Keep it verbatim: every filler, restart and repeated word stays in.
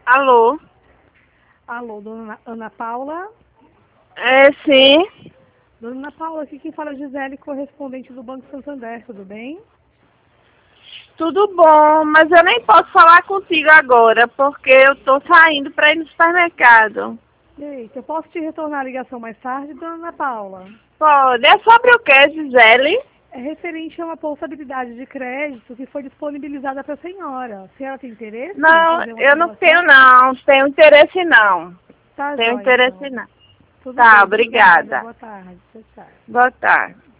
Alô? Alô, dona Ana Paula? É, sim. Dona Ana Paula, aqui quem fala é Gisele, correspondente do Banco Santander, tudo bem? Tudo bom, mas eu nem posso falar contigo agora, porque eu tô saindo para ir no supermercado. Eita, eu posso te retornar a ligação mais tarde, dona Ana Paula? Pode. É sobre o que, Gisele? É referente a uma possibilidade de crédito que foi disponibilizada para a senhora. A senhora tem interesse em Não, fazer uma eu não tenho simulação? não. Tenho interesse não. Tá, Tenho jóia, interesse então. não. Tudo Tá, bem, obrigada. obrigada. Boa tarde. Tchau, tchau. Boa tarde.